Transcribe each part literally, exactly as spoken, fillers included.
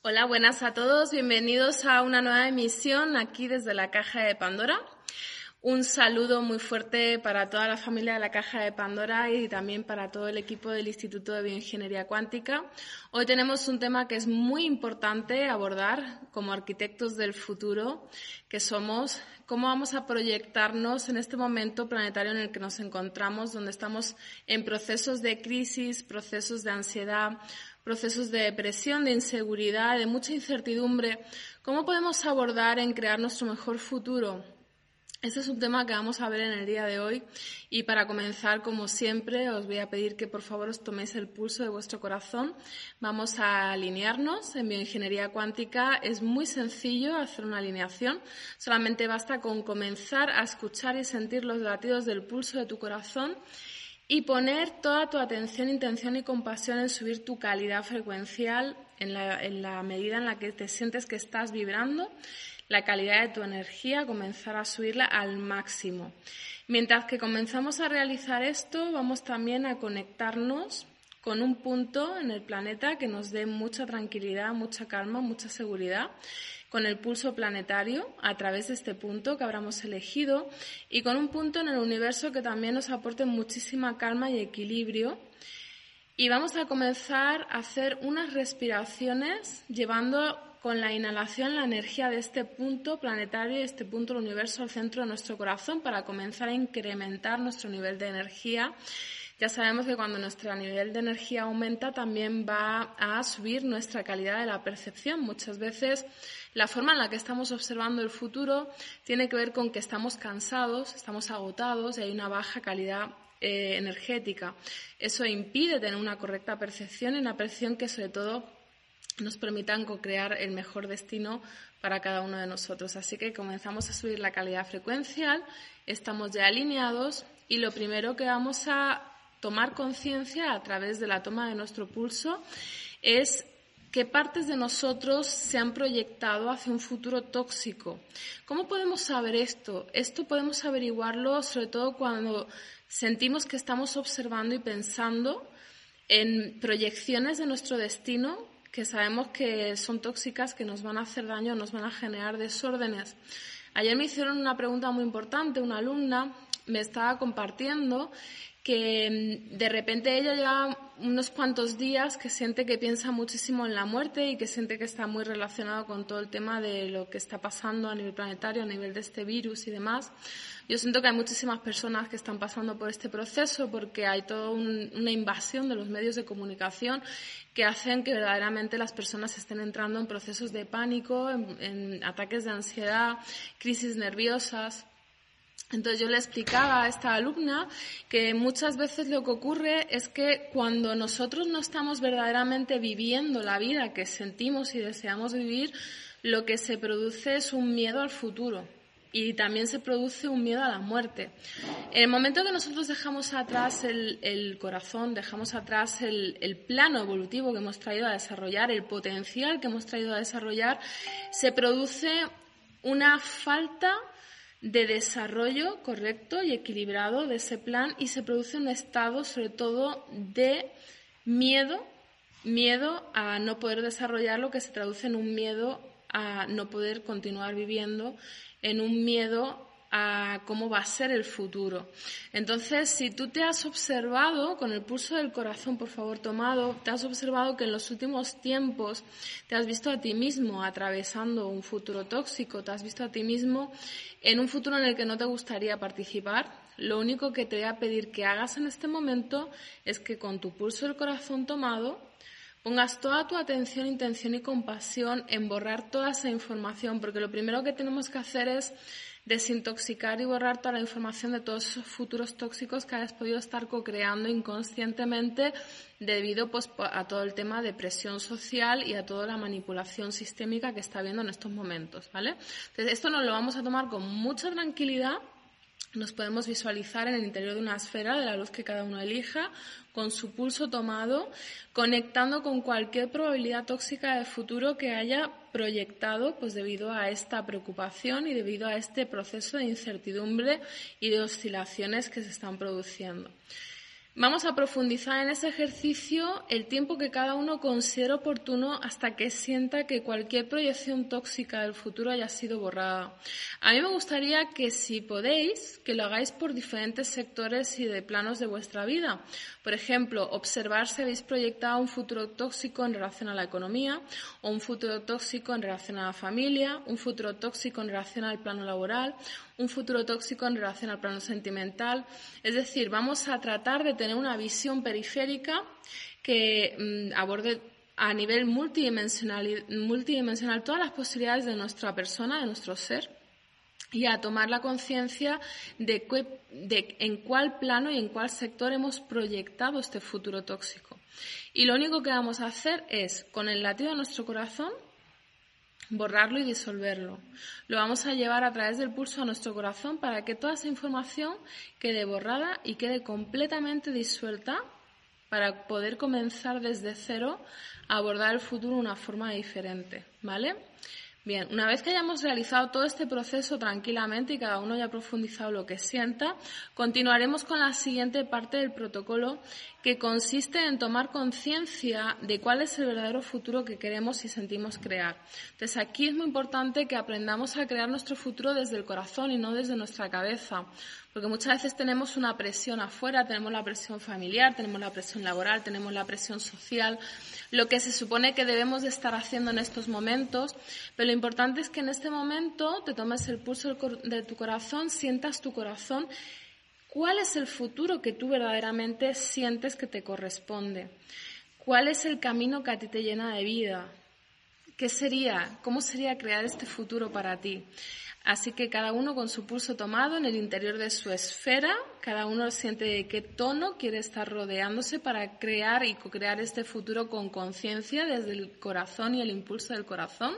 Hola, buenas a todos. Bienvenidos a una nueva emisión aquí desde la Caja de Pandora. Un saludo muy fuerte para toda la familia de la Caja de Pandora y también para todo el equipo del Instituto de Bioingeniería Cuántica. Hoy tenemos un tema que es muy importante abordar como arquitectos del futuro que somos. Cómo vamos a proyectarnos en este momento planetario en el que nos encontramos, donde estamos en procesos de crisis, procesos de ansiedad, procesos de depresión, de inseguridad, de mucha incertidumbre. ¿Cómo podemos abordar en crear nuestro mejor futuro? Este es un tema que vamos a ver en el día de hoy y para comenzar, como siempre, os voy a pedir que por favor os toméis el pulso de vuestro corazón. Vamos a alinearnos. En bioingeniería cuántica es muy sencillo hacer una alineación. Solamente basta con comenzar a escuchar y sentir los latidos del pulso de tu corazón y poner toda tu atención, intención y compasión en subir tu calidad frecuencial en la, en la medida en la que te sientes que estás vibrando. La calidad de tu energía, comenzar a subirla al máximo. Mientras que comenzamos a realizar esto, vamos también a conectarnos con un punto en el planeta que nos dé mucha tranquilidad, mucha calma, mucha seguridad, con el pulso planetario a través de este punto que habremos elegido y con un punto en el universo que también nos aporte muchísima calma y equilibrio. Y vamos a comenzar a hacer unas respiraciones llevando con la inhalación la energía de este punto planetario y este punto del universo al centro de nuestro corazón para comenzar a incrementar nuestro nivel de energía. Ya sabemos que cuando nuestro nivel de energía aumenta también va a subir nuestra calidad de la percepción. Muchas veces la forma en la que estamos observando el futuro tiene que ver con que estamos cansados, estamos agotados y hay una baja calidad eh, energética. Eso impide tener una correcta percepción y una percepción que sobre todo nos permitan co-crear el mejor destino para cada uno de nosotros. Así que comenzamos a subir la calidad frecuencial, estamos ya alineados y lo primero que vamos a tomar conciencia a través de la toma de nuestro pulso es qué partes de nosotros se han proyectado hacia un futuro tóxico. ¿Cómo podemos saber esto? Esto podemos averiguarlo sobre todo cuando sentimos que estamos observando y pensando en proyecciones de nuestro destino que sabemos que son tóxicas, que nos van a hacer daño, nos van a generar desórdenes. Ayer me hicieron una pregunta muy importante, una alumna me estaba compartiendo que de repente ella lleva unos cuantos días que siente que piensa muchísimo en la muerte y que siente que está muy relacionado con todo el tema de lo que está pasando a nivel planetario, a nivel de este virus y demás. Yo siento que hay muchísimas personas que están pasando por este proceso porque hay toda un, una invasión de los medios de comunicación que hacen que verdaderamente las personas estén entrando en procesos de pánico, en, en ataques de ansiedad, crisis nerviosas. Entonces yo le explicaba a esta alumna que muchas veces lo que ocurre es que cuando nosotros no estamos verdaderamente viviendo la vida que sentimos y deseamos vivir, lo que se produce es un miedo al futuro y también se produce un miedo a la muerte. En el momento que nosotros dejamos atrás el, el corazón, dejamos atrás el, el plano evolutivo que hemos traído a desarrollar, el potencial que hemos traído a desarrollar, se produce una falta de desarrollo correcto y equilibrado de ese plan y se produce un estado sobre todo de miedo, miedo a no poder desarrollarlo, que se traduce en un miedo a no poder continuar viviendo, en un miedo a cómo va a ser el futuro. Entonces, si tú te has observado, con el pulso del corazón, por favor, tomado, te has observado que en los últimos tiempos te has visto a ti mismo atravesando un futuro tóxico, te has visto a ti mismo en un futuro en el que no te gustaría participar, lo único que te voy a pedir que hagas en este momento es que con tu pulso del corazón tomado pongas toda tu atención, intención y compasión en borrar toda esa información, porque lo primero que tenemos que hacer es desintoxicar y borrar toda la información de todos esos futuros tóxicos que hayas podido estar co-creando inconscientemente debido pues, a todo el tema de presión social y a toda la manipulación sistémica que está habiendo en estos momentos, ¿vale? Entonces, esto nos lo vamos a tomar con mucha tranquilidad. Nos podemos visualizar en el interior de una esfera de la luz que cada uno elija, con su pulso tomado, conectando con cualquier probabilidad tóxica de futuro que haya proyectado pues debido a esta preocupación y debido a este proceso de incertidumbre y de oscilaciones que se están produciendo. Vamos a profundizar en ese ejercicio el tiempo que cada uno considere oportuno hasta que sienta que cualquier proyección tóxica del futuro haya sido borrada. A mí me gustaría que, si podéis, que lo hagáis por diferentes sectores y de planos de vuestra vida. Por ejemplo, observar si habéis proyectado un futuro tóxico en relación a la economía, o un futuro tóxico en relación a la familia, un futuro tóxico en relación al plano laboral, un futuro tóxico en relación al plano sentimental. Es decir, vamos a tratar de tener una visión periférica que mmm, aborde a nivel multidimensional, multidimensional todas las posibilidades de nuestra persona, de nuestro ser, y a tomar la conciencia de, de en cuál plano y en cuál sector hemos proyectado este futuro tóxico. Y lo único que vamos a hacer es, con el latido de nuestro corazón, borrarlo y disolverlo. Lo vamos a llevar a través del pulso a nuestro corazón para que toda esa información quede borrada y quede completamente disuelta para poder comenzar desde cero a abordar el futuro de una forma diferente, ¿vale? Bien, una vez que hayamos realizado todo este proceso tranquilamente y cada uno haya profundizado lo que sienta, continuaremos con la siguiente parte del protocolo, que consiste en tomar conciencia de cuál es el verdadero futuro que queremos y sentimos crear. Entonces, aquí es muy importante que aprendamos a crear nuestro futuro desde el corazón y no desde nuestra cabeza, porque muchas veces tenemos una presión afuera, tenemos la presión familiar, tenemos la presión laboral, tenemos la presión social, lo que se supone que debemos de estar haciendo en estos momentos, pero lo importante es que en este momento te tomes el pulso de tu corazón, sientas tu corazón. ¿Cuál es el futuro que tú verdaderamente sientes que te corresponde? ¿Cuál es el camino que a ti te llena de vida? ¿Qué sería? ¿Cómo sería crear este futuro para ti? Así que cada uno con su pulso tomado en el interior de su esfera, cada uno siente de qué tono quiere estar rodeándose para crear y co-crear este futuro con conciencia desde el corazón y el impulso del corazón.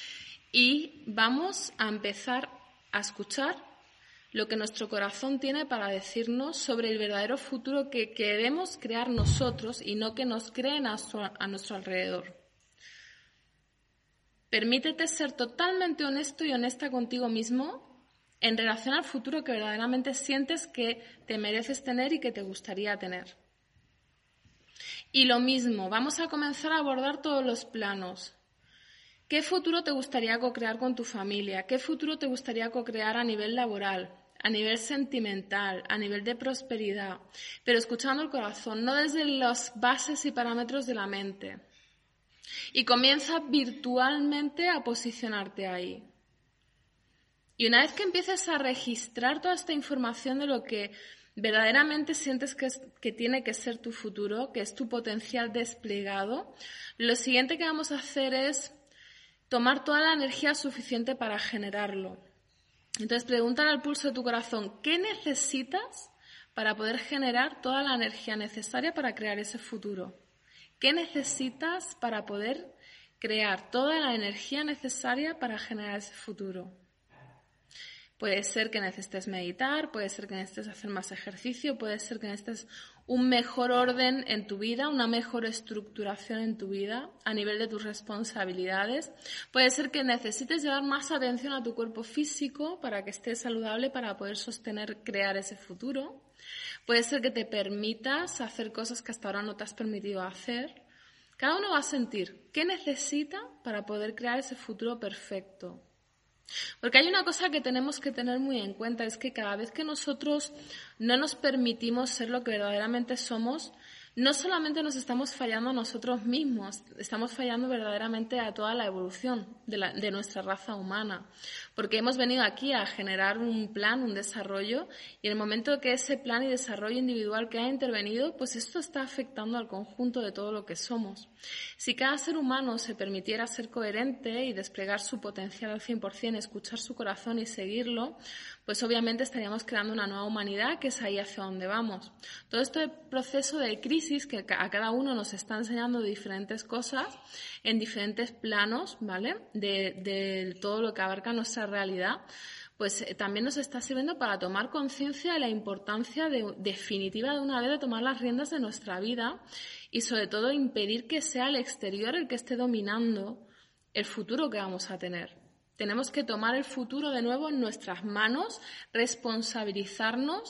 Y vamos a empezar a escuchar lo que nuestro corazón tiene para decirnos sobre el verdadero futuro que queremos crear nosotros y no que nos creen a, su, a nuestro alrededor. Permítete ser totalmente honesto y honesta contigo mismo en relación al futuro que verdaderamente sientes que te mereces tener y que te gustaría tener. Y lo mismo, vamos a comenzar a abordar todos los planos. ¿Qué futuro te gustaría co-crear con tu familia? ¿Qué futuro te gustaría co-crear a nivel laboral, a nivel sentimental, a nivel de prosperidad? Pero escuchando el corazón, no desde las bases y parámetros de la mente. Y comienza virtualmente a posicionarte ahí. Y una vez que empieces a registrar toda esta información de lo que verdaderamente sientes que, es, que tiene que ser tu futuro, que es tu potencial desplegado, lo siguiente que vamos a hacer es tomar toda la energía suficiente para generarlo. Entonces, pregúntale al pulso de tu corazón, ¿qué necesitas para poder generar toda la energía necesaria para crear ese futuro? ¿Qué necesitas para poder crear toda la energía necesaria para generar ese futuro? Puede ser que necesites meditar, puede ser que necesites hacer más ejercicio, puede ser que necesites un mejor orden en tu vida, una mejor estructuración en tu vida a nivel de tus responsabilidades. Puede ser que necesites llevar más atención a tu cuerpo físico para que estés saludable, para poder sostener, crear ese futuro. Puede ser que te permitas hacer cosas que hasta ahora no te has permitido hacer. Cada uno va a sentir qué necesita para poder crear ese futuro perfecto. Porque hay una cosa que tenemos que tener muy en cuenta, es que cada vez que nosotros no nos permitimos ser lo que verdaderamente somos, no solamente nos estamos fallando a nosotros mismos, estamos fallando verdaderamente a toda la evolución de, la, de nuestra raza humana. Porque hemos venido aquí a generar un plan, un desarrollo, y en el momento que ese plan y desarrollo individual que ha intervenido, pues esto está afectando al conjunto de todo lo que somos. Si cada ser humano se permitiera ser coherente y desplegar su potencial al cien por ciento, escuchar su corazón y seguirlo, pues obviamente estaríamos creando una nueva humanidad que es ahí hacia donde vamos. Todo este proceso de crisis que a cada uno nos está enseñando diferentes cosas en diferentes planos, ¿vale? De, de todo lo que abarca nuestra realidad, pues eh, también nos está sirviendo para tomar conciencia de la importancia de, definitiva de una vez de tomar las riendas de nuestra vida y sobre todo impedir que sea el exterior el que esté dominando el futuro que vamos a tener. Tenemos que tomar el futuro de nuevo en nuestras manos, responsabilizarnos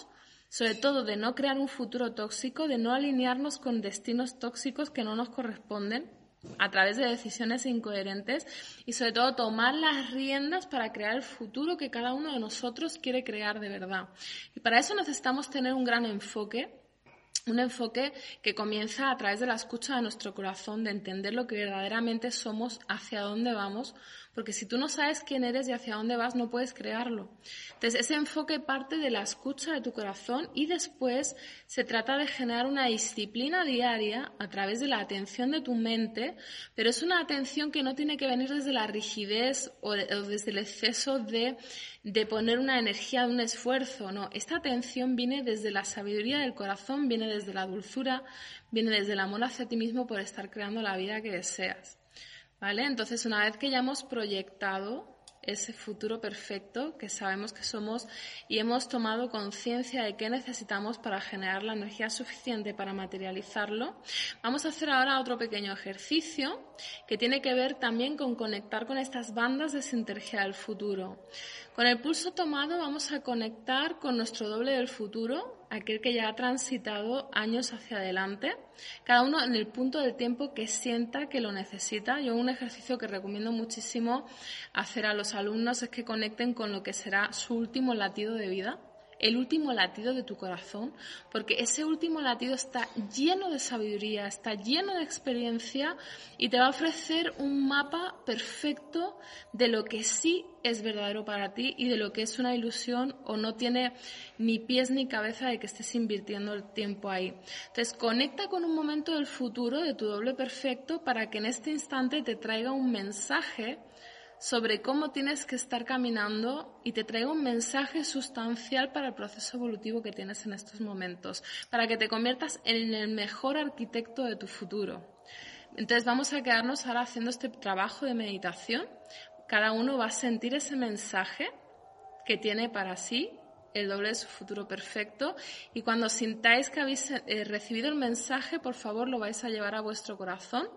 sobre todo de no crear un futuro tóxico, de no alinearnos con destinos tóxicos que no nos corresponden a través de decisiones incoherentes y sobre todo tomar las riendas para crear el futuro que cada uno de nosotros quiere crear de verdad. Y para eso necesitamos tener un gran enfoque, un enfoque que comienza a través de la escucha de nuestro corazón, de entender lo que verdaderamente somos, hacia dónde vamos, porque si tú no sabes quién eres y hacia dónde vas, no puedes crearlo. Entonces, ese enfoque parte de la escucha de tu corazón y después se trata de generar una disciplina diaria a través de la atención de tu mente, pero es una atención que no tiene que venir desde la rigidez o, de, o desde el exceso de, de poner una energía de un esfuerzo, no. Esta atención viene desde la sabiduría del corazón, viene desde la dulzura, viene desde el amor hacia ti mismo por estar creando la vida que deseas. ¿Vale? Entonces, una vez que ya hemos proyectado ese futuro perfecto que sabemos que somos y hemos tomado conciencia de qué necesitamos para generar la energía suficiente para materializarlo, vamos a hacer ahora otro pequeño ejercicio que tiene que ver también con conectar con estas bandas de sinergia del futuro. Con el pulso tomado vamos a conectar con nuestro doble del futuro, aquel que ya ha transitado años hacia adelante, cada uno en el punto del tiempo que sienta que lo necesita. Yo un ejercicio que recomiendo muchísimo hacer a los alumnos es que conecten con lo que será su último latido de vida, el último latido de tu corazón, porque ese último latido está lleno de sabiduría, está lleno de experiencia y te va a ofrecer un mapa perfecto de lo que sí es verdadero para ti y de lo que es una ilusión o no tiene ni pies ni cabeza de que estés invirtiendo el tiempo ahí. Entonces, conecta con un momento del futuro de tu doble perfecto para que en este instante te traiga un mensaje sobre cómo tienes que estar caminando y te traiga un mensaje sustancial para el proceso evolutivo que tienes en estos momentos, para que te conviertas en el mejor arquitecto de tu futuro. Entonces vamos a quedarnos ahora haciendo este trabajo de meditación. Cada uno va a sentir ese mensaje que tiene para sí, el doble de su futuro perfecto, y cuando sintáis que habéis eh, recibido el mensaje, por favor lo vais a llevar a vuestro corazón.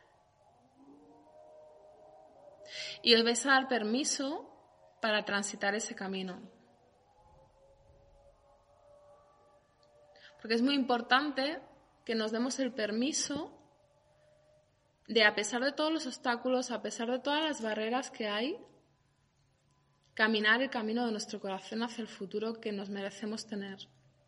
Y os vais a dar permiso para transitar ese camino. Porque es muy importante que nos demos el permiso de, a pesar de todos los obstáculos, a pesar de todas las barreras que hay, caminar el camino de nuestro corazón hacia el futuro que nos merecemos tener.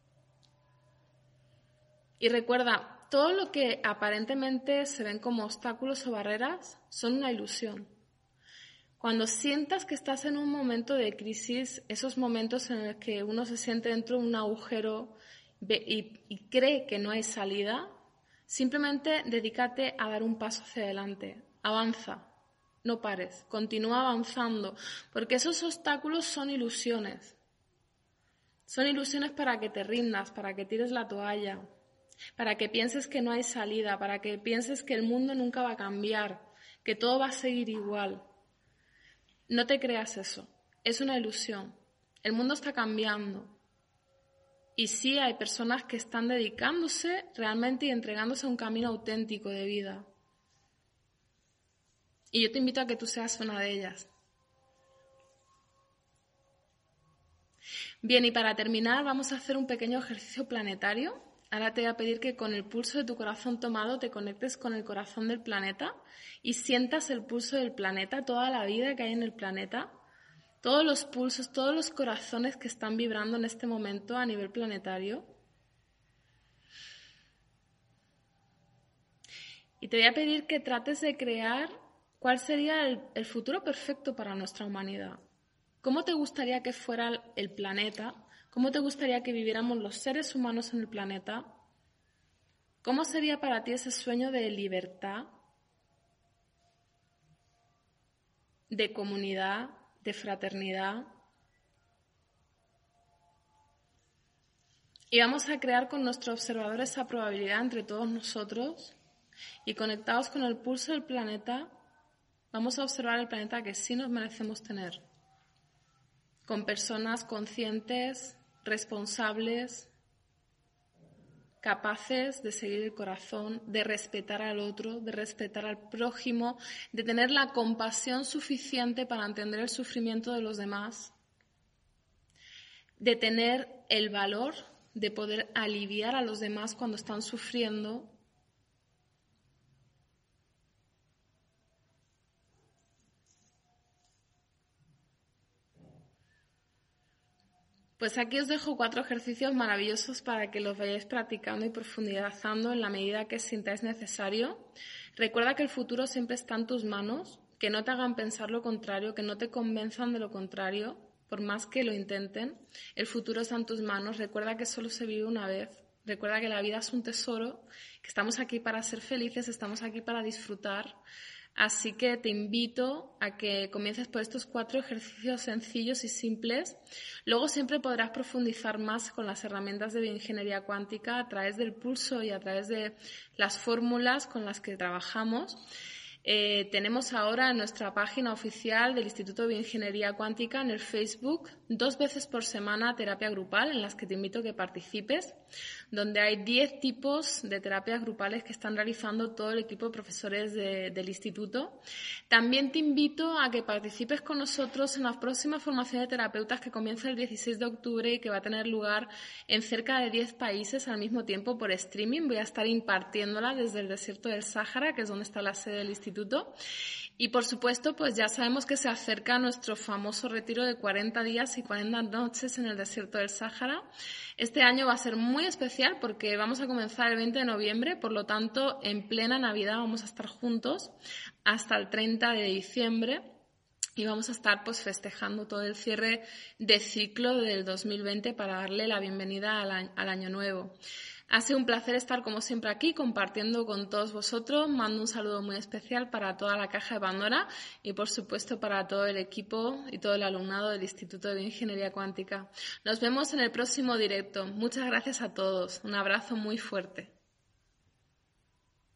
Y recuerda, todo lo que aparentemente se ven como obstáculos o barreras son una ilusión. Cuando sientas que estás en un momento de crisis, esos momentos en los que uno se siente dentro de un agujero y, y cree que no hay salida, simplemente dedícate a dar un paso hacia adelante. Avanza, no pares, continúa avanzando, porque esos obstáculos son ilusiones. Son ilusiones para que te rindas, para que tires la toalla, para que pienses que no hay salida, para que pienses que el mundo nunca va a cambiar, que todo va a seguir igual. No te creas eso, es una ilusión. El mundo está cambiando. Y sí hay personas que están dedicándose realmente y entregándose a un camino auténtico de vida. Y yo te invito a que tú seas una de ellas. Bien, y para terminar vamos a hacer un pequeño ejercicio planetario. Ahora te voy a pedir que con el pulso de tu corazón tomado te conectes con el corazón del planeta y sientas el pulso del planeta, toda la vida que hay en el planeta, todos los pulsos, todos los corazones que están vibrando en este momento a nivel planetario. Y te voy a pedir que trates de crear cuál sería el, el futuro perfecto para nuestra humanidad. ¿Cómo te gustaría que fuera el planeta? ¿Cómo te gustaría que viviéramos los seres humanos en el planeta? ¿Cómo sería para ti ese sueño de libertad, de comunidad, de fraternidad? Y vamos a crear con nuestro observador esa probabilidad entre todos nosotros y conectados con el pulso del planeta, vamos a observar el planeta que sí nos merecemos tener, con personas conscientes, responsables, capaces de seguir el corazón, de respetar al otro, de respetar al prójimo, de tener la compasión suficiente para entender el sufrimiento de los demás, de tener el valor de poder aliviar a los demás cuando están sufriendo. Pues aquí os dejo cuatro ejercicios maravillosos para que los vayáis practicando y profundizando en la medida que sintáis necesario. Recuerda que el futuro siempre está en tus manos, que no te hagan pensar lo contrario, que no te convenzan de lo contrario, por más que lo intenten. El futuro está en tus manos. Recuerda que solo se vive una vez. Recuerda que la vida es un tesoro, que estamos aquí para ser felices, estamos aquí para disfrutar. Así que te invito a que comiences por estos cuatro ejercicios sencillos y simples. Luego siempre podrás profundizar más con las herramientas de bioingeniería cuántica a través del pulso y a través de las fórmulas con las que trabajamos. Eh, tenemos ahora en nuestra página oficial del Instituto de Bioingeniería Cuántica en el Facebook dos veces por semana terapia grupal en las que te invito a que participes, donde hay diez tipos de terapias grupales que están realizando todo el equipo de profesores de, del instituto. También te invito a que participes con nosotros en la próxima formación de terapeutas que comienza el dieciséis de octubre y que va a tener lugar en cerca de diez países al mismo tiempo por streaming. Voy a estar impartiéndola desde el desierto del Sáhara, que es donde está la sede del instituto. Y por supuesto, pues ya sabemos que se acerca nuestro famoso retiro de cuarenta días y cuarenta noches en el desierto del Sáhara. Este año va a ser muy especial porque vamos a comenzar el veinte de noviembre, por lo tanto, en plena Navidad vamos a estar juntos hasta el treinta de diciembre. Y vamos a estar pues festejando todo el cierre de ciclo del dos mil veinte para darle la bienvenida al año, al año nuevo. Ha sido un placer estar como siempre aquí compartiendo con todos vosotros. Mando un saludo muy especial para toda la caja de Pandora y por supuesto para todo el equipo y todo el alumnado del Instituto de Bioingeniería Cuántica. Nos vemos en el próximo directo. Muchas gracias a todos. Un abrazo muy fuerte.